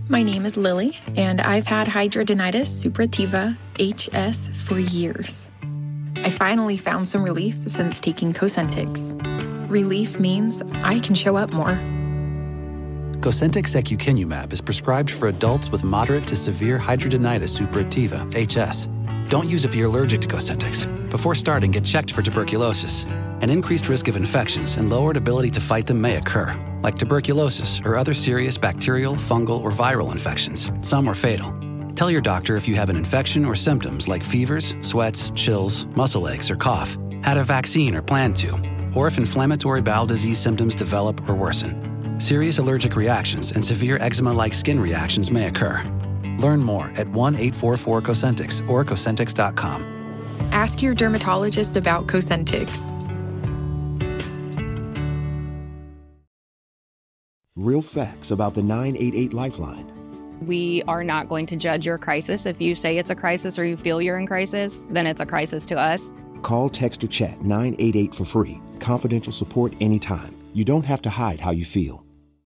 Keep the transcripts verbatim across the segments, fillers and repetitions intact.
My name is Lily, and I've had hidradenitis suppurativa, H S, for years. I finally found some relief since taking Cosentyx. Relief means I can show up more. Cosentyx secukinumab is prescribed for adults with moderate to severe hidradenitis suppurativa, H S. Don't use if you're allergic to Cosentyx. Before starting, get checked for tuberculosis. An increased risk of infections and lowered ability to fight them may occur, like tuberculosis or other serious bacterial, fungal, or viral infections. Some are fatal. Tell your doctor if you have an infection or symptoms like fevers, sweats, chills, muscle aches, or cough, had a vaccine or plan to, or if inflammatory bowel disease symptoms develop or worsen. Serious allergic reactions and severe eczema-like skin reactions may occur. Learn more at one eight four four Cosentyx or Cosentyx dot com. Ask your dermatologist about Cosentyx. Real facts about the nine eight eight Lifeline. We are not going to judge your crisis. If you say it's a crisis or you feel you're in crisis, then it's a crisis to us. Call, text, or chat nine eight eight for free. Confidential support anytime. You don't have to hide how you feel.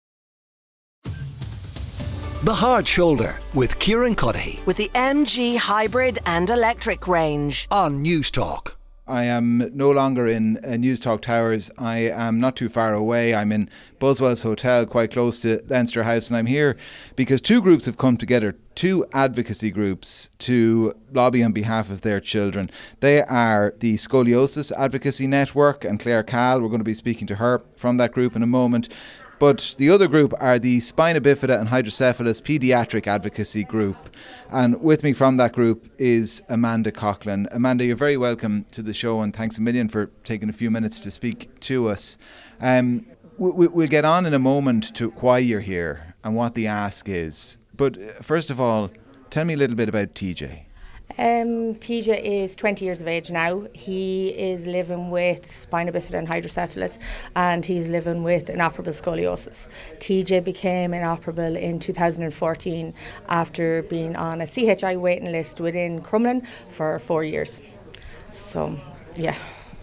The Hard Shoulder with Kieran Cuddihy. With the M G hybrid and electric range. On News Talk. I am no longer in uh, News Talk Towers. I am not too far away. I'm in Buswell's Hotel, quite close to Leinster House, and I'm here because two groups have come together, two advocacy groups, to lobby on behalf of their children. They are the Scoliosis Advocacy Network, and Claire Cahill, we're going to be speaking to her from that group in a moment. But the other group are the Spina Bifida and Hydrocephalus Paediatric Advocacy Group. And with me from that group is Amanda Coughlin. Amanda, you're very welcome to the show, and thanks a million for taking a few minutes to speak to us. Um, we, we'll get on in a moment to why you're here and what the ask is. But first of all, tell me a little bit about T J. Um, T J is twenty years of age now. He is living with spina bifida and hydrocephalus, and he's living with inoperable scoliosis. T J became inoperable in two thousand fourteen after being on a C H I waiting list within Crumlin for four years. So, yeah.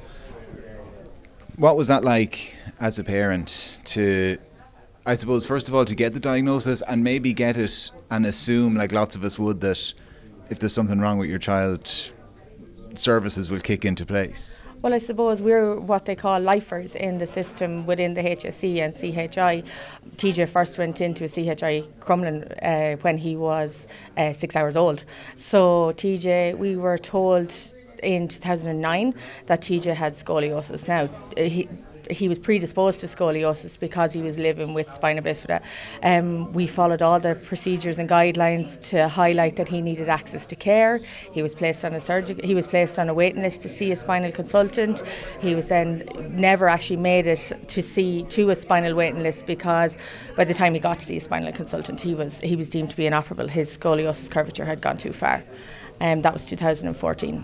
What was that like as a parent to, I suppose, first of all, to get the diagnosis and maybe get it and assume, like lots of us would, that if there's something wrong with your child, services will kick into place? Well, I suppose we're what they call lifers in the system within the H S C and C H I. T J first went into a C H I Crumlin uh, when he was uh, six hours old. So T J, we were told in two thousand nine that T J had scoliosis. Now, he he was predisposed to scoliosis because he was living with spina bifida. Um, we followed all the procedures and guidelines to highlight that he needed access to care. He was placed on a surgical. He was placed on a waiting list to see a spinal consultant. He was then never actually made it to see to a spinal waiting list because by the time he got to see a spinal consultant, he was he was deemed to be inoperable. His scoliosis curvature had gone too far. Um, that was two thousand fourteen.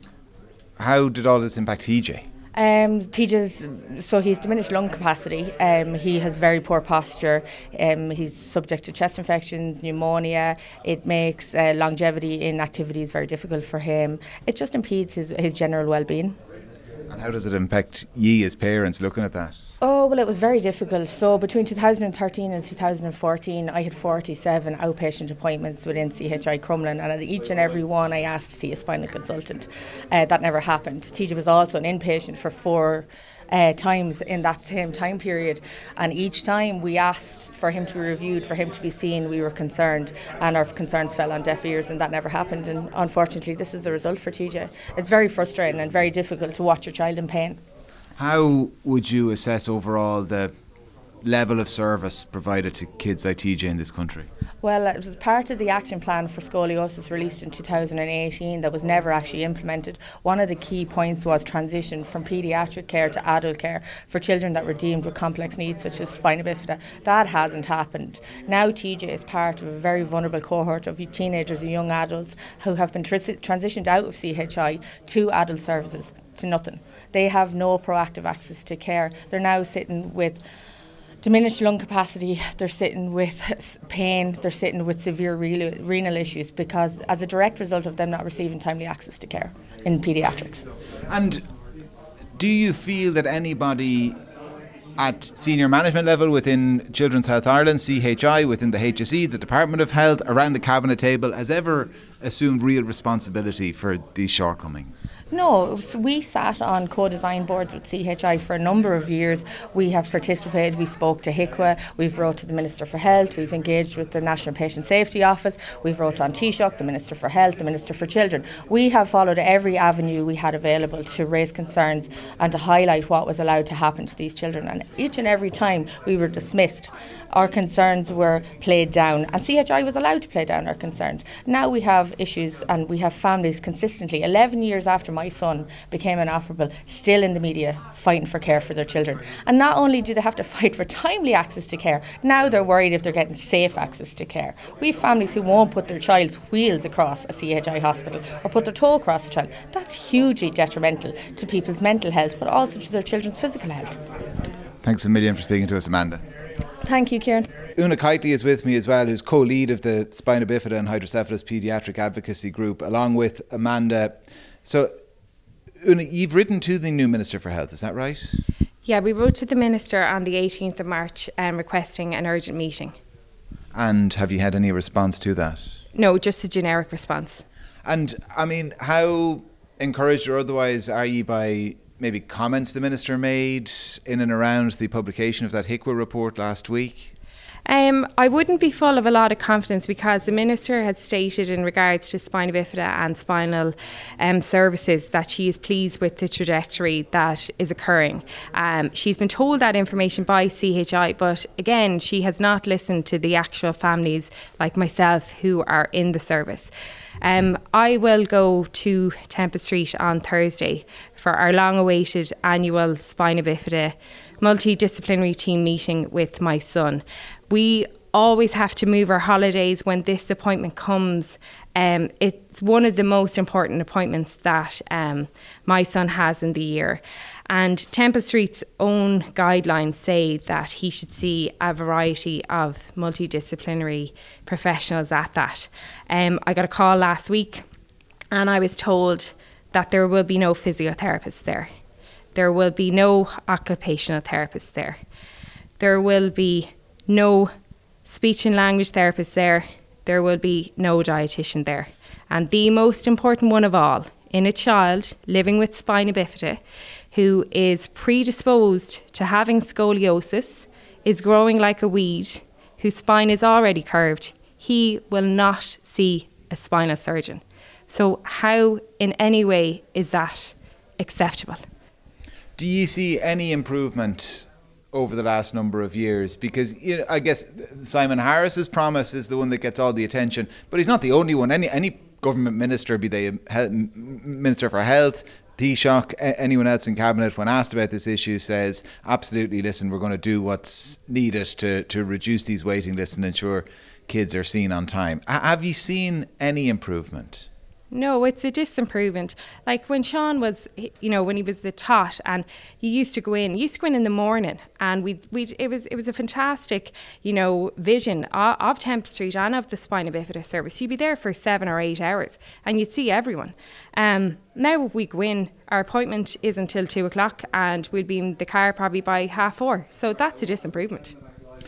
How did all this impact T J? Um, T J's, so he's diminished lung capacity. Um, he has very poor posture. Um, he's subject to chest infections, pneumonia. It makes uh, longevity in activities very difficult for him. It just impedes his, his general well-being. And how does it impact ye as parents looking at that? Oh, well, it was very difficult. So between two thousand thirteen and two thousand fourteen, I had forty-seven outpatient appointments within C H I Crumlin, and at each and every one I asked to see a spinal consultant. Uh, that never happened. T J was also an inpatient for four uh, times in that same time period, and each time we asked for him to be reviewed, for him to be seen, we were concerned, and our concerns fell on deaf ears, and that never happened. And unfortunately, this is the result for T J. It's very frustrating and very difficult to watch your child in pain. How would you assess overall the level of service provided to kids like T J in this country? Well, it was part of the action plan for scoliosis released in two thousand eighteen that was never actually implemented. One of the key points was transition from paediatric care to adult care for children that were deemed with complex needs such as spina bifida. That hasn't happened. Now T J is part of a very vulnerable cohort of teenagers and young adults who have been tr- transitioned out of C H I to adult services, to nothing. They have no proactive access to care. They're now sitting with diminished lung capacity, they're sitting with pain, they're sitting with severe renal issues because as a direct result of them not receiving timely access to care in paediatrics. And do you feel that anybody at senior management level within Children's Health Ireland, C H I, within the H S E, the Department of Health, around the cabinet table, has ever assumed real responsibility for these shortcomings? No, so we sat on co-design boards with C H I for a number of years. We have participated, we spoke to H I C W A, we've wrote to the Minister for Health, we've engaged with the National Patient Safety Office, we've wrote on Taoiseach, the Minister for Health, the Minister for Children. We have followed every avenue we had available to raise concerns and to highlight what was allowed to happen to these children. And each and every time we were dismissed, our concerns were played down, and C H I was allowed to play down our concerns. Now we have issues and we have families consistently, eleven years after my son became inoperable, still in the media fighting for care for their children. And not only do they have to fight for timely access to care, now they're worried if they're getting safe access to care. We have families who won't put their child's wheels across a C H I hospital or put their toe across a child. That's hugely detrimental to people's mental health, but also to their children's physical health. Thanks a million for speaking to us, Amanda. Thank you, Kieran. Una Kitely is with me as well, who's co-lead of the Spina Bifida and Hydrocephalus Paediatric Advocacy Group, along with Amanda. So, Una, you've written to the new Minister for Health, is that right? Yeah, we wrote to the Minister on the eighteenth of March um, requesting an urgent meeting. And have you had any response to that? No, just a generic response. And, I mean, how encouraged or otherwise are you by maybe comments the Minister made in and around the publication of that H I C W A report last week? Um, I wouldn't be full of a lot of confidence because the Minister had stated in regards to spina bifida and spinal um, services that she is pleased with the trajectory that is occurring. Um, she's been told that information by C H I, but again, she has not listened to the actual families like myself who are in the service. Um, I will go to Tempest Street on Thursday for our long-awaited annual spina bifida multidisciplinary team meeting with my son. We always have to move our holidays when this appointment comes. Um, it's one of the most important appointments that um, my son has in the year. And Tempest Street's own guidelines say that he should see a variety of multidisciplinary professionals at that. Um, I got a call last week and I was told that there will be no physiotherapists there. There will be no occupational therapists there. There will be no speech and language therapists there. There will be no dietitian there. And the most important one of all, in a child living with spina bifida who is predisposed to having scoliosis, is growing like a weed, whose spine is already curved, he will not see a spinal surgeon. So how in any way is that acceptable? Do you see any improvement over the last number of years? Because, you know, I guess Simon Harris's promise is the one that gets all the attention, but he's not the only one. Any any government minister, be they health, Minister for Health, Taoiseach, anyone else in Cabinet, when asked about this issue, says, absolutely, listen, we're going to do what's needed to, to reduce these waiting lists and ensure kids are seen on time. H- have you seen any improvement? No, it's a disimprovement. Like when Sean was, you know, when he was a tot and he used to go in, he used to go in in the morning and we we it was it was a fantastic, you know, vision of, of Tempest Street and of the spina bifida service. You'd be there for seven or eight hours and you'd see everyone. Um, now we go in, our appointment is until two o'clock and we'll be in the car probably by half four. So that's a disimprovement.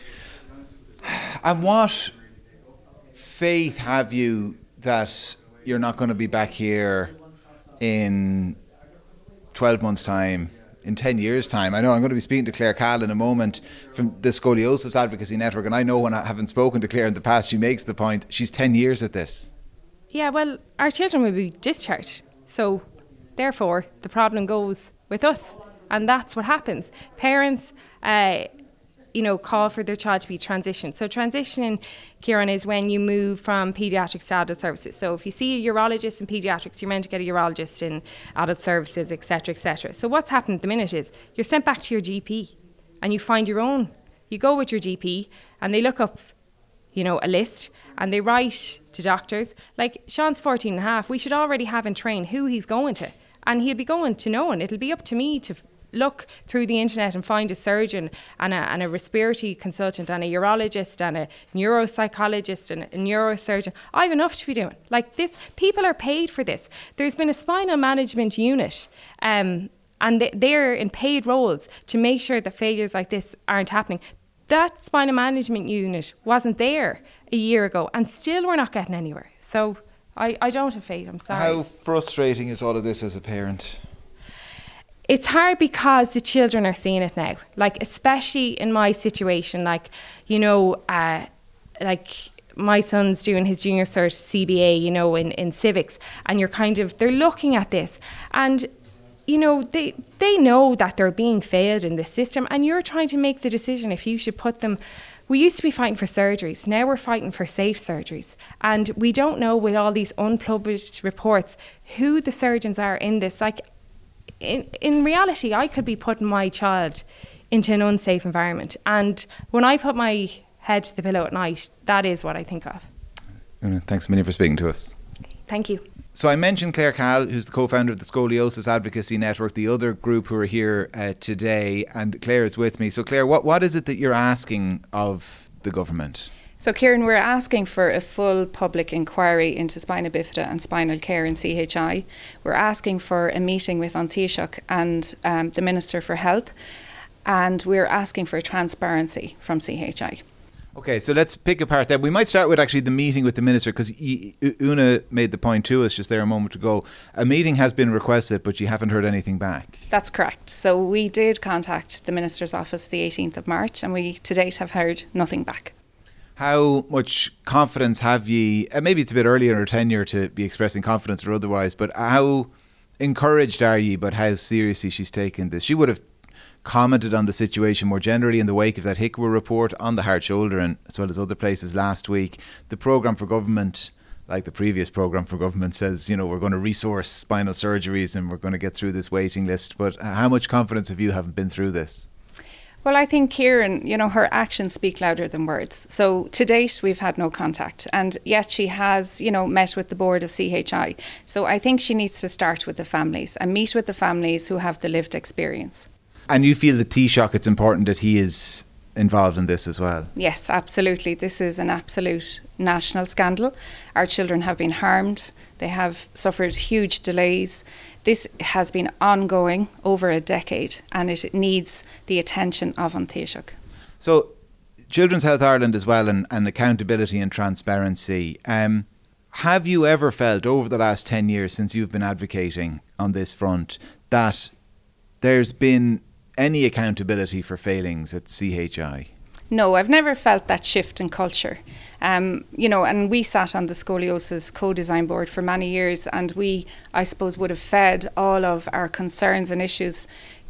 And what faith have you that you're not going to be back here in twelve months' time, in ten years' time? I know I'm going to be speaking to Claire Cahill in a moment from the Scoliosis Advocacy Network, and I know when I haven't spoken to Claire in the past, she makes the point, she's ten years at this. Yeah, well, our children will be discharged, so therefore the problem goes with us, and that's what happens. Parents uh, you know, call for their child to be transitioned. So transitioning, Kieran, is when you move from paediatrics to adult services. So if you see a urologist in paediatrics, you're meant to get a urologist in adult services, et cetera, et cetera. So what's happened at the minute is you're sent back to your G P and you find your own. You go with your G P and they look up, you know, a list and they write to doctors. Like Sean's fourteen and a half, we should already have in train who he's going to. And he'll be going to no one. It'll be up to me to look through the internet and find a surgeon and a, and a respiratory consultant and a urologist and a neuropsychologist and a neurosurgeon. I have enough to be doing. Like this, people are paid for this. There's been a spinal management unit um, and they, they're in paid roles to make sure that failures like this aren't happening. That spinal management unit wasn't there a year ago, and still we're not getting anywhere. So I, I don't have faith, I'm sorry. How frustrating is all of this as a parent? It's hard because the children are seeing it now. Like, especially in my situation, like, you know, uh, like my son's doing his junior cert C B A, you know, in, in civics, and you're kind of, they're looking at this, and you know, they they know that they're being failed in this system, and you're trying to make the decision if you should put them. We used to be fighting for surgeries, now we're fighting for safe surgeries, and we don't know with all these unpublished reports who the surgeons are in this. Like, in, in reality, I could be putting my child into an unsafe environment, and when I put my head to the pillow at night, that is what I think of. Una, thanks a million for speaking to us. Thank you. So I mentioned Claire Cahill, who's the co-founder of the Scoliosis Advocacy Network, the other group who are here uh, today, and Claire is with me. So Claire, what, what is it that you're asking of the government? So Kieran, we're asking for a full public inquiry into spina bifida and spinal care in C H I. We're asking for a meeting with An Taoiseach and um, the Minister for Health, and we're asking for transparency from C H I. Okay, so let's pick apart that. We might start with actually the meeting with the Minister, because Una made the point to us just there a moment ago. A meeting has been requested, but you haven't heard anything back. That's correct. So we did contact the Minister's office the eighteenth of March, and we to date have heard nothing back. How much confidence have ye, uh, maybe it's a bit early in her tenure to be expressing confidence or otherwise, but how encouraged are ye about how seriously she's taken this? She would have commented on the situation more generally in the wake of that H I C W report on the hard shoulder, and as well as other places last week. The programme for government, like the previous programme for government, says, you know, we're going to resource spinal surgeries and we're going to get through this waiting list. But how much confidence have you having been through this? Well, I think, Kieran, you know, her actions speak louder than words. So to date, we've had no contact, and yet she has, you know, met with the board of C H I. So I think she needs to start with the families and meet with the families who have the lived experience. And you feel that Taoiseach, it's important that he is involved in this as well? Yes, absolutely. This is an absolute national scandal. Our children have been harmed. They have suffered huge delays. This has been ongoing over a decade, and it needs the attention of An Taoiseach. So, Children's Health Ireland as well, and, and accountability and transparency. Um, have you ever felt over the last ten years since you've been advocating on this front that there's been any accountability for failings at C H I? No, I've never felt that shift in culture. Um, you know, and we sat on the Scoliosis Co-Design Board for many years, and we, I suppose, would have fed all of our concerns and issues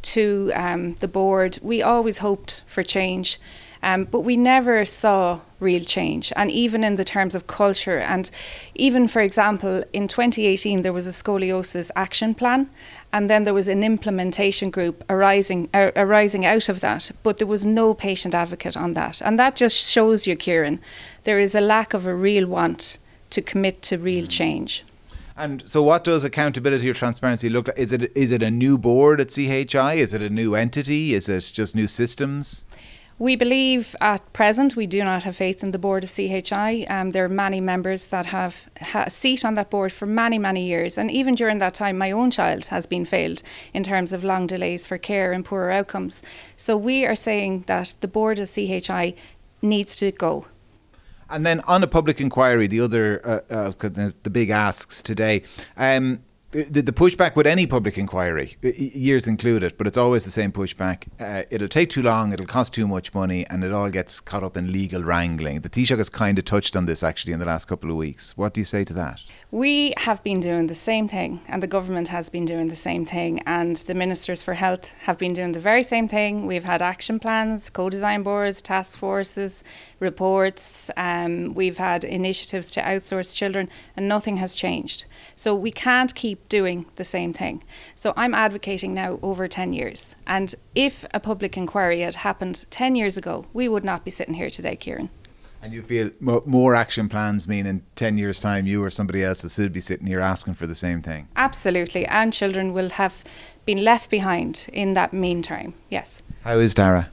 to um, the board. We always hoped for change, um, but we never saw real change. And even in the terms of culture, and even, for example, in twenty eighteen, there was a scoliosis action plan, and then there was an implementation group arising uh, arising out of that, but there was no patient advocate on that. And that just shows you, Kieran, there is a lack of a real want to commit to real change. And so what does accountability or transparency look like? Is it is it a new board at C H I? Is it a new entity? Is it just new systems? We believe at present we do not have faith in the board of C H I. Um, there are many members that have ha- a seat on that board for many, many years. And even during that time, my own child has been failed in terms of long delays for care and poorer outcomes. So we are saying that the board of C H I needs to go. And then on a public inquiry, the other uh, uh, the, the big asks today, um, the, the pushback with any public inquiry, years included, but it's always the same pushback. Uh, it'll take too long, it'll cost too much money, and it all gets caught up in legal wrangling. The Taoiseach has kind of touched on this actually in the last couple of weeks. What do you say to that? We have been doing the same thing, and the government has been doing the same thing, and the Ministers for Health have been doing the very same thing. We've had action plans, co-design boards, task forces, reports. Um, we've had initiatives to outsource children, and nothing has changed. So we can't keep doing the same thing. So I'm advocating now over ten years. And if a public inquiry had happened ten years ago, we would not be sitting here today, Kieran. And you feel mo- more action plans mean in ten years' time you or somebody else will still be sitting here asking for the same thing? Absolutely. And children will have been left behind in that meantime, yes. How is Dara?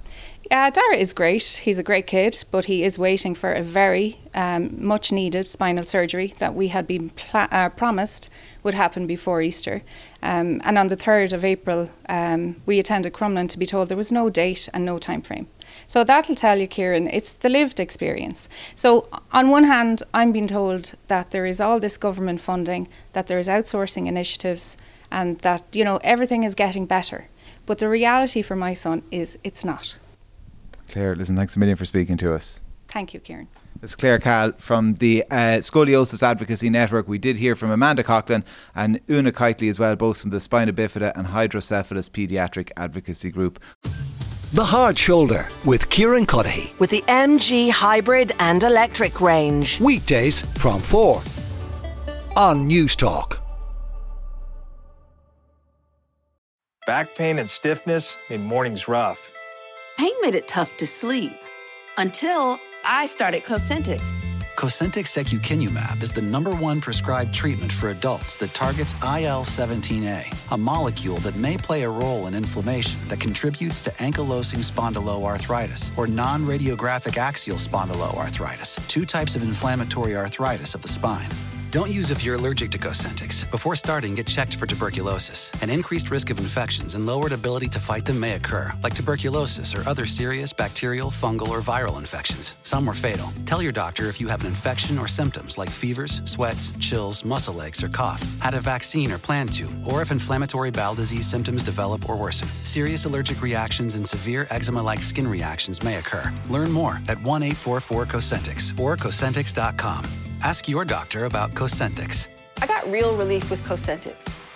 Yeah, Dara is great. He's a great kid, but he is waiting for a very um, much needed spinal surgery that we had been pl- uh, promised would happen before Easter. Um, and on the third of April, um, we attended Crumlin to be told there was no date and no time frame. So that'll tell you, Kieran, it's the lived experience. So on one hand, I'm being told that there is all this government funding, that there is outsourcing initiatives, and that, you know, everything is getting better. But the reality for my son is it's not. Claire, listen, thanks a million for speaking to us. Thank you, Kieran. This is Claire Cahill from the uh, Scoliosis Advocacy Network. We did hear from Amanda Coughlin and Una Kitely as well, both from the Spina Bifida and Hydrocephalus Paediatric Advocacy Group. The Hard Shoulder with Kieran Cuddihy. With the M G Hybrid and Electric range. Weekdays from four on News Talk. Back pain and stiffness made mornings rough. Pain made it tough to sleep until I started Cosentyx. Cosentyx secukinumab is the number one prescribed treatment for adults that targets I L seventeen A, a molecule that may play a role in inflammation that contributes to ankylosing spondyloarthritis or non-radiographic axial spondyloarthritis, two types of inflammatory arthritis of the spine. Don't use if you're allergic to Cosentyx. Before starting, get checked for tuberculosis. An increased risk of infections and lowered ability to fight them may occur, like tuberculosis or other serious bacterial, fungal, or viral infections. Some are fatal. Tell your doctor if you have an infection or symptoms like fevers, sweats, chills, muscle aches, or cough, had a vaccine or plan to, or if inflammatory bowel disease symptoms develop or worsen. Serious allergic reactions and severe eczema-like skin reactions may occur. Learn more at one eight four four Cosentyx or Cosentyx dot com. Ask your doctor about Cosentyx. I got real relief with Cosentyx.